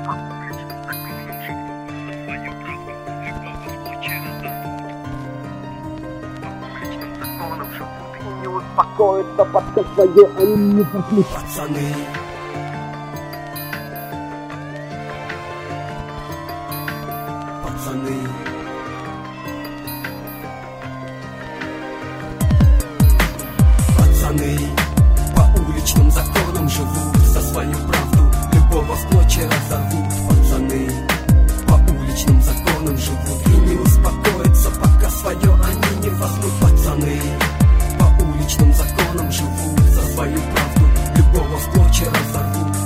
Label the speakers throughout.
Speaker 1: Не успокоится, пока свое они не послушают.
Speaker 2: Пацаны, пацаны, пацаны, по уличным законам живут, за свою правду любого в клочья разорвут. Пацаны, по уличным законам живут и не успокоятся, пока свое они не возьмут. Пацаны, по уличным законам живут, за свою правду любого в клочья разорвут.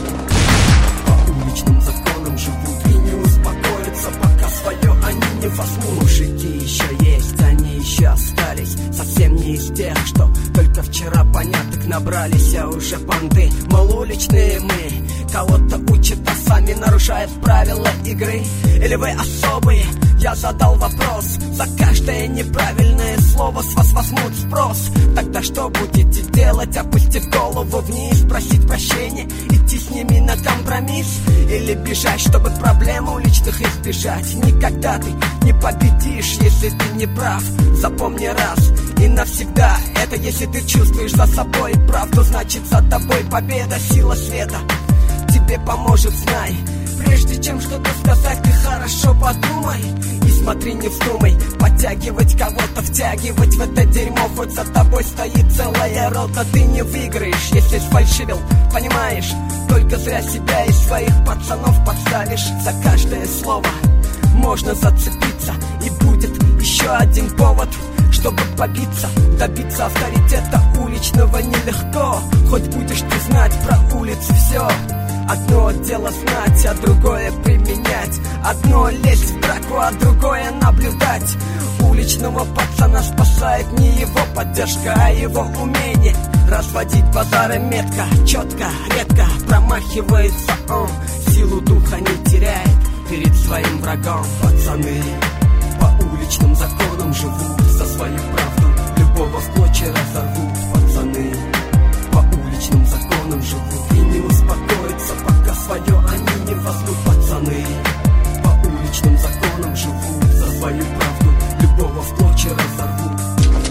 Speaker 2: По уличным законам живут и не успокоятся, пока свое они не возьмут. Мужики еще есть, они еще остались, совсем не из тех, что только вчера поняток набрались, а уже банды. Мол, уличные мы, кого-то учат, а сами нарушают правила игры. Или вы особые? Я задал вопрос. За каждое неправильное слово с вас возьмут спрос. Тогда что будете делать? Опустив голову вниз, просить прощения, идти с ними на компромисс? Или бежать, чтобы проблем уличных избежать? Никогда ты не победишь, если ты не прав. Запомни раз и навсегда, это если ты чувствуешь за собой правду, значит за тобой победа. Сила света тебе поможет, знай. Прежде чем что-то сказать, ты хорошо подумай и смотри, не вздумай подтягивать кого-то, втягивать в это дерьмо. Хоть за тобой стоит целая рота, ты не выиграешь, если сфальшивил, понимаешь? Только зря себя и своих пацанов подставишь. За каждое слово можно зацепиться, и будет еще один повод, чтобы побиться, добиться авторитета уличного нелегко. Хоть будешь ты знать про улицы все. Одно дело знать, а другое применять. Одно лезть в драку, а другое наблюдать. Уличного пацана спасает не его поддержка, а его умение разводить базары метко, четко, редко промахивается он. Силу духа не теряет перед своим врагом. Пацаны, по уличным законам живут, за свою правду любого в клочья разорвут. Пацаны, по уличным законам живут и не успокоятся, пока свое они не возьмут. Пацаны, по уличным законам живут, за свою правду любого в клочья разорвут.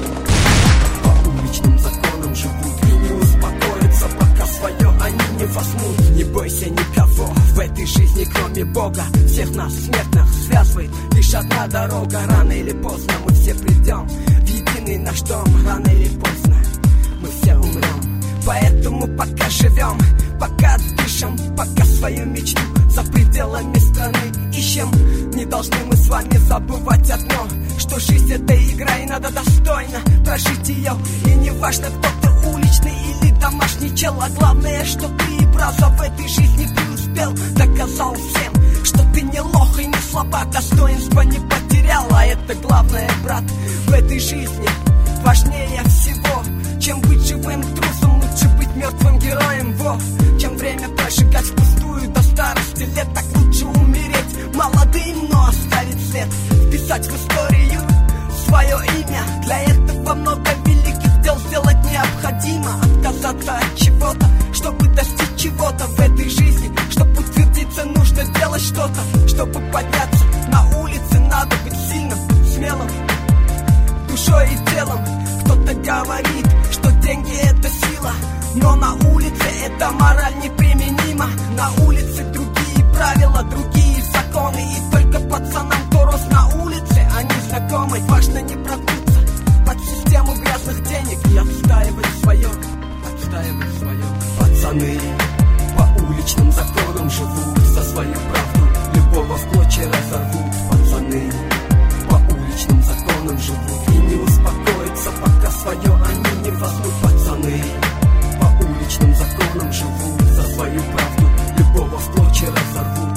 Speaker 2: По уличным законам живут и не успокоятся, пока свое они не возьмут. Не бойся никого в этой жизни, кроме Бога. Всех нас, смертных, связывает лишь одна дорога. Рано или поздно мы все придем в единый наш дом. Рано или поздно мы все умрем. Поэтому пока живем, пока дышим, пока свою мечту за пределами страны ищем. Не должны мы с вами забывать одно, что жизнь это игра, и надо достойно прожить ее. И не важно, кто ты, уличный или домашний чел, а главное, что ты и правда в этой жизни преуспел. Доказал всем, что ты не лох и не слабак, достоинства не потерял. А это главное, брат, в этой жизни важнее всего. Чем быть живым трусом, лучше быть мертвым героем. Во, чем время прожигать впустую до старости лет, так лучше умереть молодым, но оставить след, вписать в историю свое имя. Для этого много великих дел сделать необходимо. Отказаться от чего-то, чтобы достичь чего-то в этой жизни. Чтобы утвердиться, нужно делать что-то. Чтобы подняться на улице, надо быть сильным, смелым, душой и телом. Кто-то говорит, что деньги это сила, но на улице эта мораль неприменима. На улице другие правила, другие законы, и только пацанам, кто рос на улице, они знакомы. Важно не прогнуться под систему грязных денег и отстаивать свое, отстаивать свое. Пацаны, по уличным законам живут, за свою правду любого в клочья разорвут. Пацаны, по уличным законам живут и не успокоятся, пока свое они не возьмут. Пацаны, по уличным законам живут, за свою правду любого в клочья разорвут.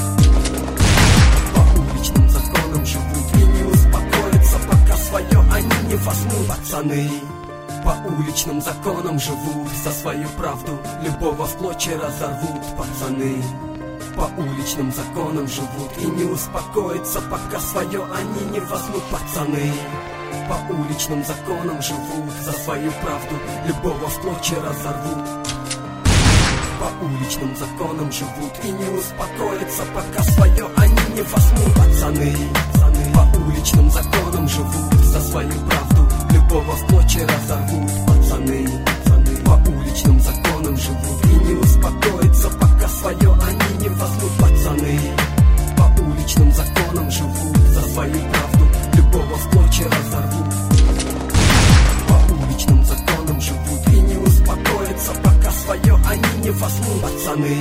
Speaker 2: По уличным законам живут и не успокоятся, пока свое они не возьмут. Пацаны, по уличным законам живут, за свою правду любого в клочья разорвут. Пацаны, по уличным законам живут и не успокоятся, пока свое они не возьмут. Пацаны, по уличным законам живут, за свою правду любого в клочья разорвут. По уличным законам живут и не успокоятся, пока свое они не возьмут. Пацаны по уличным законам живут, за свою правду любого в клочья разорвут. Пацаны по уличным законам живут и не успокоятся, пока свое они не возьмут. Пацаны по уличным законам живут, за свою правду любого в клочья разорвут. По уличным законам живут и не успокоятся, пока свое они не возьмут. Пацаны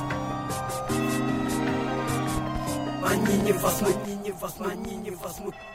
Speaker 2: они не возьмут, они не возьмут.